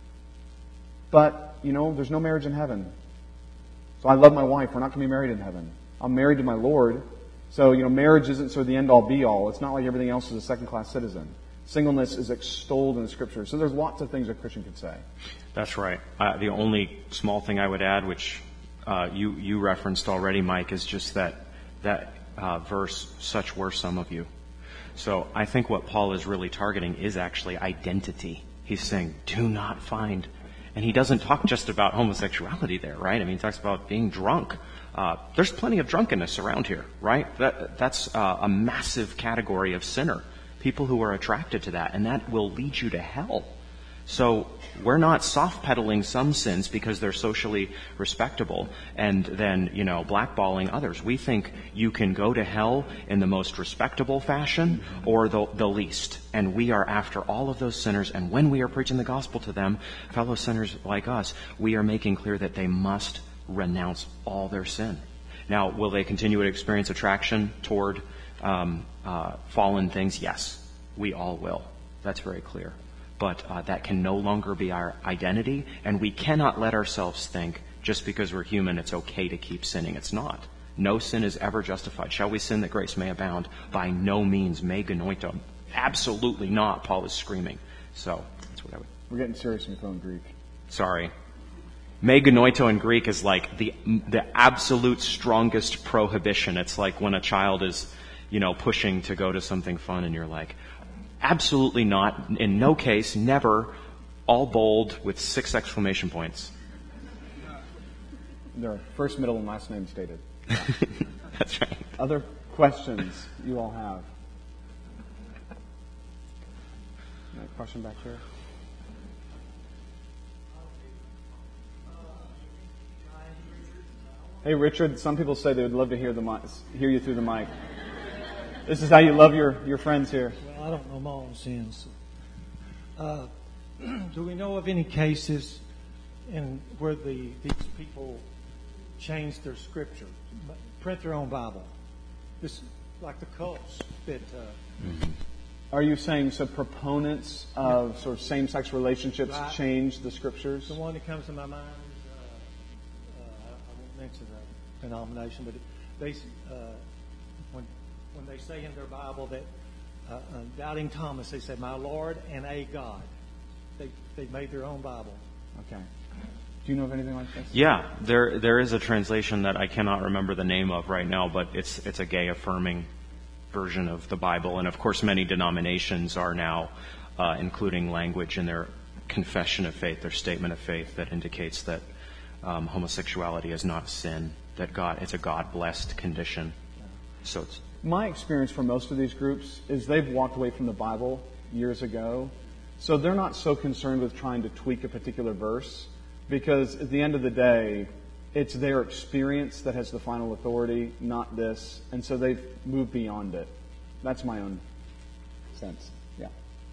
But, you know, there's no marriage in heaven. So I love my wife. We're not going to be married in heaven. I'm married to my Lord. So, you know, marriage isn't sort of the end-all, be-all. It's not like everything else is a second-class citizen. Singleness is extolled in the Scripture. So there's lots of things a Christian could say. That's right. Uh, the only small thing I would add, which uh, you you referenced already, Mike, is just that that uh, verse, "Such were some of you." So I think what Paul is really targeting is actually identity. He's saying, do not find, and he doesn't talk just about homosexuality there, right? I mean, he talks about being drunk. Uh, there's plenty of drunkenness around here, right? That that's uh, a massive category of sinner. People who are attracted to that, and that will lead you to hell. So we're not soft-pedaling some sins because they're socially respectable and then, you know, blackballing others. We think you can go to hell in the most respectable fashion or the, the least. And we are after all of those sinners. And when we are preaching the gospel to them, fellow sinners like us, we are making clear that they must renounce all their sin. Now, will they continue to experience attraction toward um, uh, fallen things? Yes, we all will. That's very clear. But uh, that can no longer be our identity, and we cannot let ourselves think, just because we're human, it's okay to keep sinning. It's not. No sin is ever justified. Shall we sin that grace may abound? By no means, me genoito. Absolutely not, Paul is screaming. So, that's what I would... We're getting serious when we throw in Greek. Sorry. Me genoito in Greek is like the the absolute strongest prohibition. It's like when a child is, you know, pushing to go to something fun, and you're like... Absolutely not. In no case, never, all bold with six exclamation points. Their first, middle, and last name stated. That's right. Other questions you all have? Any question back here? Hey, Richard, some people say they would love to hear the mic, hear you through the mic. This is how you love your, your friends here. Well, I don't know my own sins. Uh, do we know of any cases and where the these people change their scripture, print their own Bible. This like the cults that. Uh, mm-hmm. Are you saying so? Proponents of sort of same-sex relationships right. change the scriptures? The one that comes to my mind is uh, uh, I won't mention the denomination, but they uh, when when they say in their Bible that uh, uh, doubting Thomas, they say, "My Lord and a God." They they made their own Bible. Okay. Do you know of anything like this? Yeah, there there is a translation that I cannot remember the name of right now, but it's it's a gay affirming version of the Bible, and of course many denominations are now uh, including language in their confession of faith, their statement of faith that indicates that um, homosexuality is not sin, that God it's a God-blessed condition. So it's my experience for most of these groups is they've walked away from the Bible years ago, so they're not so concerned with trying to tweak a particular verse, because at the end of the day, it's their experience that has the final authority, not this. And so they've moved beyond it. That's my own sense. Yeah.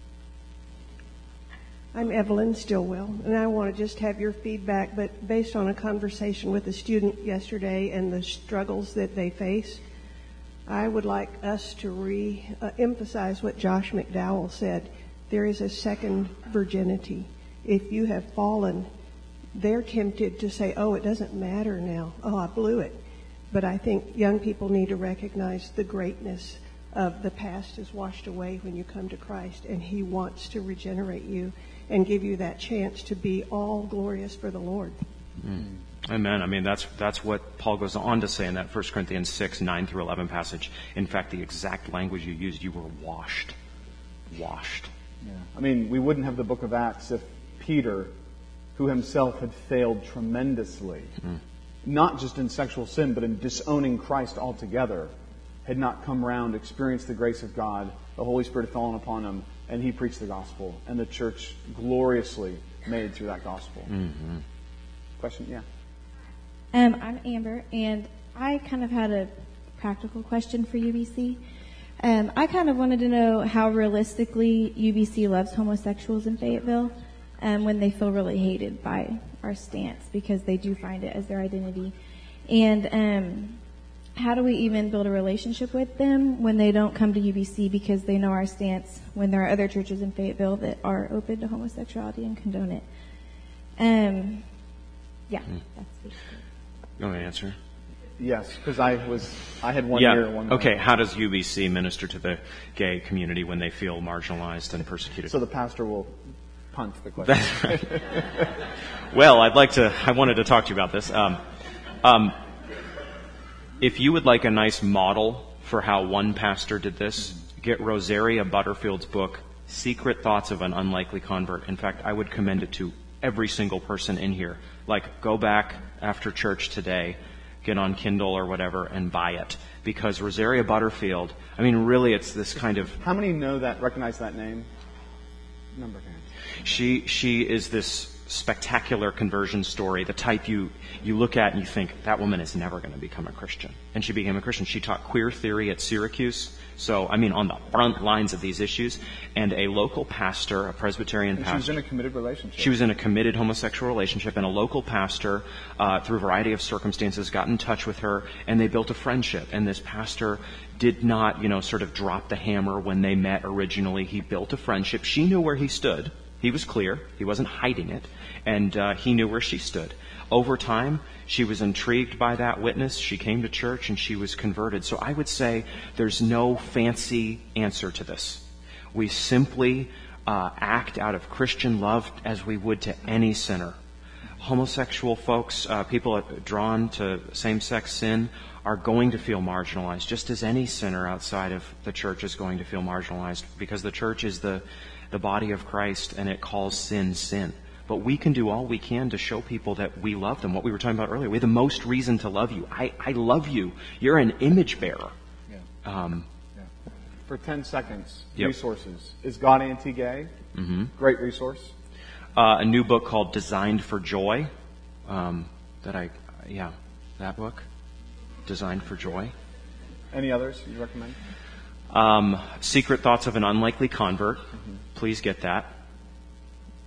I'm Evelyn Stillwell, and I want to just have your feedback, but based on a conversation with a student yesterday and the struggles that they face, I would like us to re-emphasize what Josh McDowell said. There is a second virginity. If you have fallen, they're tempted to say, oh, it doesn't matter now. Oh, I blew it. But I think young people need to recognize the greatness of the past is washed away when you come to Christ, and He wants to regenerate you and give you that chance to be all glorious for the Lord. Mm. Amen. I mean, that's that's what Paul goes on to say in that First Corinthians six, nine through eleven passage. In fact, the exact language you used, you were washed. Washed. Yeah. I mean, we wouldn't have the book of Acts if Peter, who himself had failed tremendously, mm. not just in sexual sin, but in disowning Christ altogether, had not come around, experienced the grace of God, the Holy Spirit had fallen upon him, and he preached the gospel, and the church gloriously made through that gospel. Mm-hmm. Question? Yeah. Um, I'm Amber, and I kind of had a practical question for U B C. Um, I kind of wanted to know how realistically U B C loves homosexuals in Fayetteville. Um, when they feel really hated by our stance, because they do find it as their identity. And um, how do we even build a relationship with them when they don't come to U B C because they know our stance, when there are other churches in Fayetteville that are open to homosexuality and condone it? Um, yeah, mm. that's basically it. You want to answer? Yes, because I was I had one yeah. year. One okay, year. How does U B C minister to the gay community when they feel marginalized and persecuted? So the pastor will punt the question. That's right. Well, I'd like to, I wanted to talk to you about this. Um, um, if you would like a nice model for how one pastor did this, get Rosaria Butterfield's book, Secret Thoughts of an Unlikely Convert. In fact, I would commend it to every single person in here. Like, go back after church today, get on Kindle or whatever, and buy it. Because Rosaria Butterfield, I mean, really, it's this kind of... How many know that, recognize that name? Number of hands. She she is this spectacular conversion story, the type you, you look at and you think, that woman is never going to become a Christian. And she became a Christian. She taught queer theory at Syracuse. So, I mean, on the front lines of these issues. And a local pastor, a Presbyterian and pastor. She was in a committed relationship. She was in a committed homosexual relationship, and a local pastor, uh, through a variety of circumstances, got in touch with her, and they built a friendship. And this pastor did not, you know, sort of drop the hammer when they met originally. He built a friendship. She knew where he stood. He was clear. He wasn't hiding it. And uh, he knew where she stood. Over time, she was intrigued by that witness. She came to church and she was converted. So I would say there's no fancy answer to this. We simply uh, act out of Christian love as we would to any sinner. Homosexual folks, uh, people drawn to same-sex sin, are going to feel marginalized, just as any sinner outside of the church is going to feel marginalized, because the church is the, the body of Christ, and it calls sin, sin. But we can do all we can to show people that we love them. What we were talking about earlier, we have the most reason to love you. I, I love you. You're an image bearer. Yeah. Um, yeah. For ten seconds, yep. resources. Is God Anti-Gay? Mm-hmm. Great resource. Uh, a new book called Designed for Joy. Um, that I, yeah, that book. Designed for Joy. Any others you recommend? Um, Secret Thoughts of an Unlikely Convert. Mm-hmm. Please get that.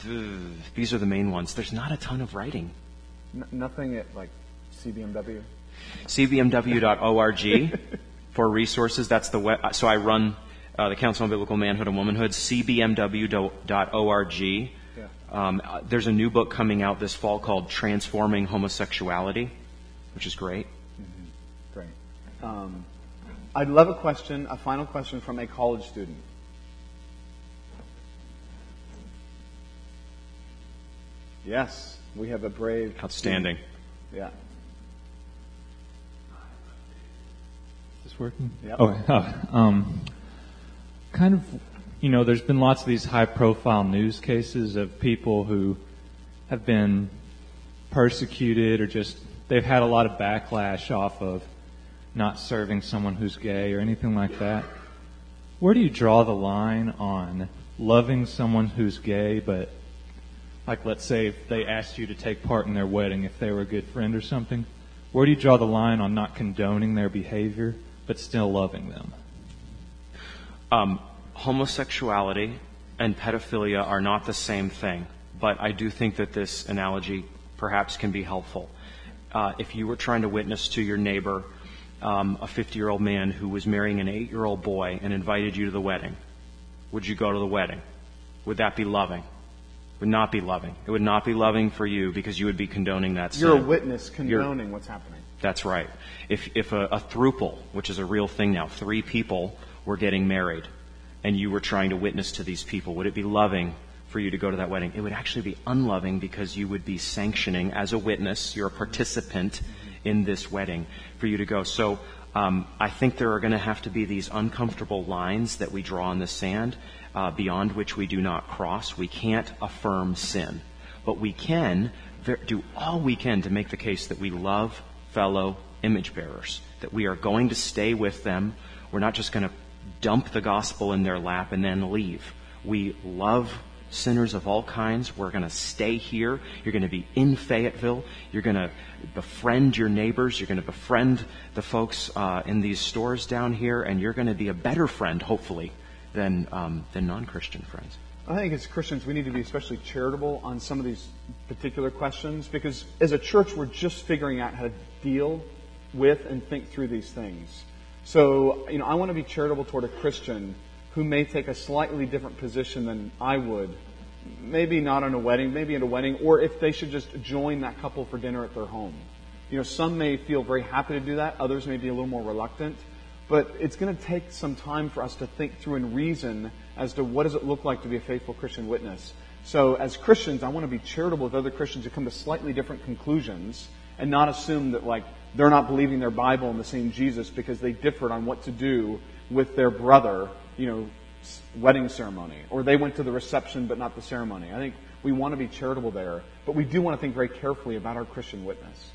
these are the main ones. There's not a ton of writing. N- nothing at like C B M W? C B M W dot org for resources. That's the web. So I run uh, the Council on Biblical Manhood and Womanhood, C B M W dot org. Yeah. Um, there's a new book coming out this fall called Transforming Homosexuality, which is great. Mm-hmm. Great. Um, I'd love a question, a final question from a college student. Yes, we have a brave... Outstanding. Student. Yeah. Is this working? Yep. Oh, uh, um, kind of, you know, there's been lots of these high-profile news cases of people who have been persecuted or just, they've had a lot of backlash off of not serving someone who's gay or anything like that. Where do you draw the line on loving someone who's gay, but, like, let's say if they asked you to take part in their wedding if they were a good friend or something, where do you draw the line on not condoning their behavior, but still loving them? Um, homosexuality and pedophilia are not the same thing, but I do think that this analogy perhaps can be helpful. Uh, if you were trying to witness to your neighbor, um, a fifty-year-old man who was marrying an eight-year-old boy and invited you to the wedding, would you go to the wedding? Would that be loving? It would not be loving. It would not be loving for you because you would be condoning that sin. You're a witness condoning You're, what's happening. That's right. If if a, a throuple, which is a real thing now, three people were getting married, and you were trying to witness to these people, would it be loving for you to go to that wedding? It would actually be unloving because you would be sanctioning as a witness, you're a participant in this wedding, for you to go. So um, I think there are going to have to be these uncomfortable lines that we draw in the sand, uh, beyond which we do not cross. We can't affirm sin, but we can ver- do all we can to make the case that we love fellow image bearers, that we are going to stay with them. We're not just going to dump the gospel in their lap and then leave. We love sinners of all kinds. We're going to stay here. You're going to be in Fayetteville. You're going to befriend your neighbors. You're going to befriend the folks uh, in these stores down here, and you're going to be a better friend, hopefully, than um, than non-Christian friends. I think as Christians we need to be especially charitable on some of these particular questions, because as a church we're just figuring out how to deal with and think through these things. So, you know, I want to be charitable toward a Christian who may take a slightly different position than I would. Maybe not on a wedding, maybe at a wedding, or if they should just join that couple for dinner at their home. You know, some may feel very happy to do that, others may be a little more reluctant. But it's going to take some time for us to think through and reason as to what does it look like to be a faithful Christian witness. So as Christians, I want to be charitable with other Christians who come to slightly different conclusions and not assume that, like, they're not believing their Bible and the same Jesus because they differed on what to do with their brother, you know, wedding ceremony, or they went to the reception but not the ceremony. I think we want to be charitable there, but we do want to think very carefully about our Christian witness.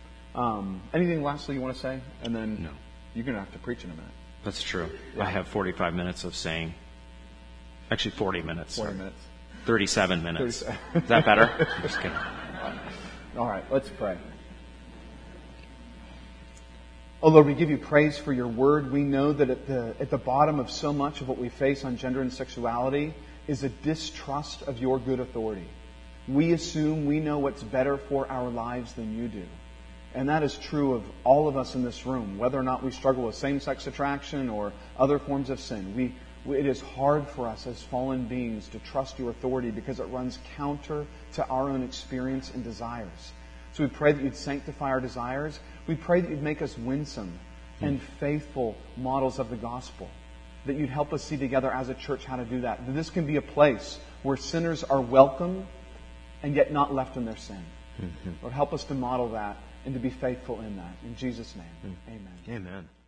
Um, anything lastly you want to say? And then no. You're going to have to preach in a minute. That's true. Yeah. I have forty-five minutes of saying, actually forty minutes. forty minutes. thirty-seven minutes. thirty-seven. Is that better? I'm just kidding. All right, let's pray. Oh Lord, we give you praise for your word. We know that at the at the bottom of so much of what we face on gender and sexuality is a distrust of your good authority. We assume we know what's better for our lives than you do. And that is true of all of us in this room, whether or not we struggle with same-sex attraction or other forms of sin. We, we it is hard for us as fallen beings to trust your authority because it runs counter to our own experience and desires. So we pray that you'd sanctify our desires. We pray that you'd make us winsome and faithful models of the gospel. That you'd help us see together as a church how to do that. That this can be a place where sinners are welcome and yet not left in their sin. Mm-hmm. Lord, help us to model that and to be faithful in that. In Jesus' name, mm. Amen. Amen.